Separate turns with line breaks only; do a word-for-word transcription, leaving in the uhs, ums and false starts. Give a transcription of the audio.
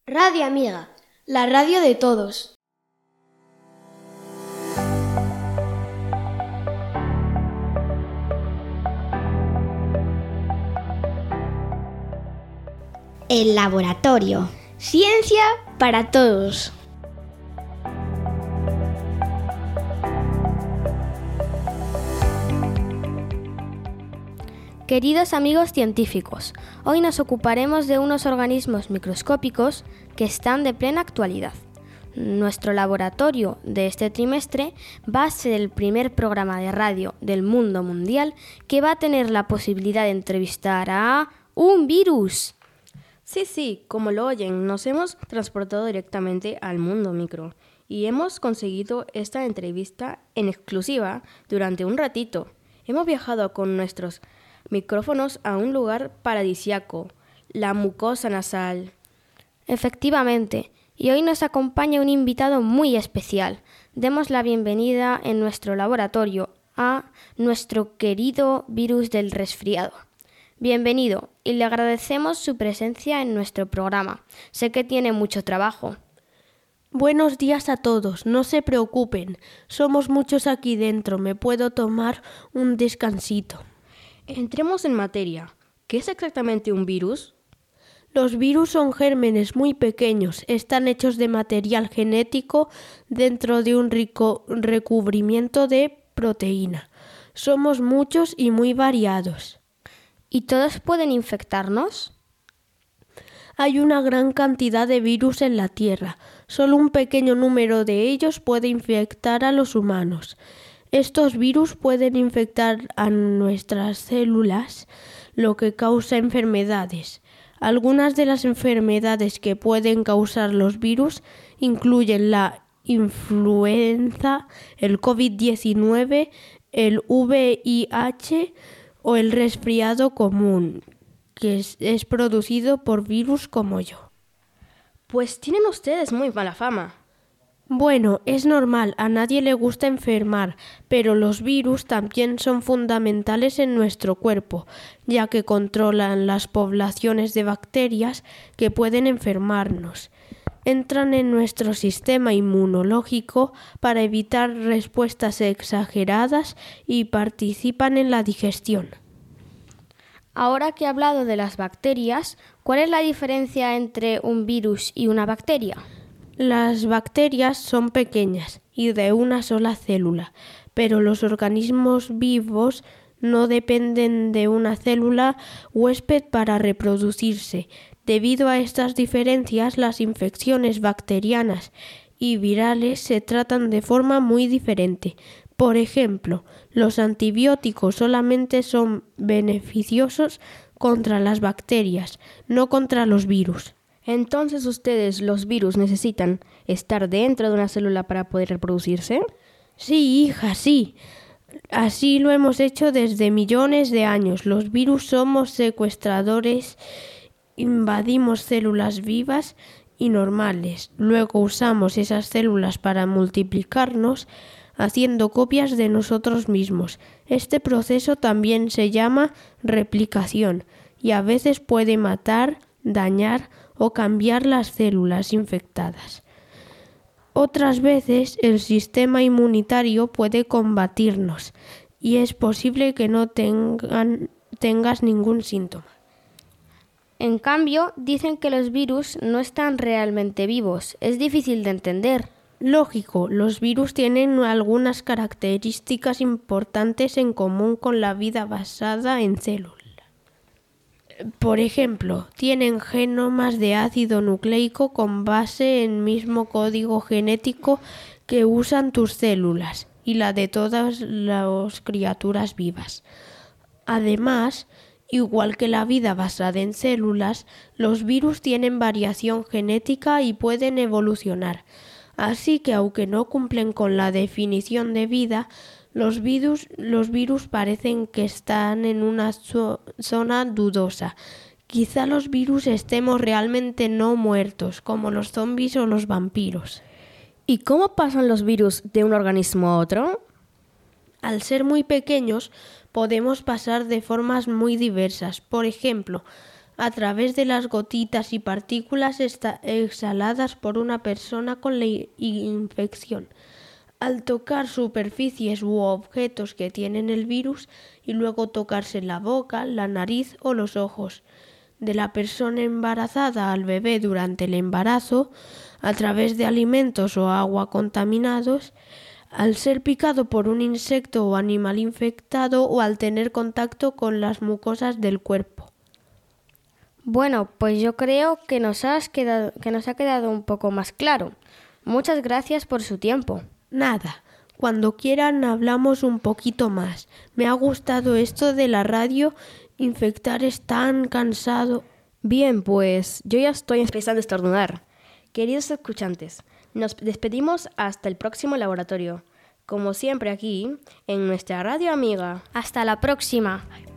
Radio Amiga, la radio de todos.
El laboratorio.
Ciencia para todos.
Queridos amigos científicos, hoy nos ocuparemos de unos organismos microscópicos que están de plena actualidad. Nuestro laboratorio de este trimestre va a ser el primer programa de radio del mundo mundial que va a tener la posibilidad de entrevistar a un virus.
Sí, sí, como lo oyen, nos hemos transportado directamente al mundo micro y hemos conseguido esta entrevista en exclusiva durante un ratito. Hemos viajado con nuestros micrófonos a un lugar paradisíaco, la mucosa nasal.
Efectivamente, y hoy nos acompaña un invitado muy especial. Demos la bienvenida en nuestro laboratorio a nuestro querido virus del resfriado. Bienvenido, y le agradecemos su presencia en nuestro programa. Sé que tiene mucho trabajo.
Buenos días a todos, no se preocupen. Somos muchos aquí dentro, me puedo tomar un descansito.
Entremos en materia. ¿Qué es exactamente un virus?
Los virus son gérmenes muy pequeños, están hechos de material genético dentro de un rico recubrimiento de proteína. Somos muchos y muy variados.
¿Y todos pueden infectarnos?
Hay una gran cantidad de virus en la Tierra. Solo un pequeño número de ellos puede infectar a los humanos. Estos virus pueden infectar a nuestras células, lo que causa enfermedades. Algunas de las enfermedades que pueden causar los virus incluyen la influenza, el covid diecinueve, el V I H o el resfriado común, que es, es producido por virus como yo.
Pues tienen ustedes muy mala fama.
Bueno, es normal, a nadie le gusta enfermar, pero los virus también son fundamentales en nuestro cuerpo, ya que controlan las poblaciones de bacterias que pueden enfermarnos. Entran en nuestro sistema inmunológico para evitar respuestas exageradas y participan en la digestión.
Ahora que he hablado de las bacterias, ¿cuál es la diferencia entre un virus y una bacteria?
Las bacterias son pequeñas y de una sola célula, pero los organismos vivos no dependen de una célula huésped para reproducirse. Debido a estas diferencias, las infecciones bacterianas y virales se tratan de forma muy diferente. Por ejemplo, los antibióticos solamente son beneficiosos contra las bacterias, no contra los virus.
Entonces, ¿ustedes, los virus, necesitan estar dentro de una célula para poder reproducirse?
Sí, hija, sí. Así lo hemos hecho desde millones de años. Los virus somos secuestradores, invadimos células vivas y normales. Luego usamos esas células para multiplicarnos, haciendo copias de nosotros mismos. Este proceso también se llama replicación y a veces puede matar, dañar o cambiar las células infectadas. Otras veces el sistema inmunitario puede combatirnos y es posible que no tengan, tengas ningún síntoma.
En cambio, dicen que los virus no están realmente vivos. Es difícil de entender.
Lógico, los virus tienen algunas características importantes en común con la vida basada en células. Por ejemplo, tienen genomas de ácido nucleico con base en el mismo código genético que usan tus células y la de todas las criaturas vivas. Además, igual que la vida basada en células, los virus tienen variación genética y pueden evolucionar. Así que aunque no cumplen con la definición de vida, Los virus, los virus parecen que están en una zo- zona dudosa. Quizá los virus estemos realmente no muertos, como los zombies o los vampiros.
¿Y cómo pasan los virus de un organismo a otro?
Al ser muy pequeños, podemos pasar de formas muy diversas. Por ejemplo, a través de las gotitas y partículas exhaladas por una persona con la infección, al tocar superficies u objetos que tienen el virus y luego tocarse la boca, la nariz o los ojos de la persona embarazada al bebé durante el embarazo, a través de alimentos o agua contaminados, al ser picado por un insecto o animal infectado o al tener contacto con las mucosas del cuerpo.
Bueno, pues yo creo que nos, has quedado, que nos ha quedado un poco más claro. Muchas gracias por su tiempo.
Nada, cuando quieran hablamos un poquito más. Me ha gustado esto de la radio, infectar es tan cansado.
Bien, pues yo ya estoy empezando a estornudar. Queridos escuchantes, nos despedimos hasta el próximo laboratorio. Como siempre aquí, en nuestra radio amiga.
Hasta la próxima.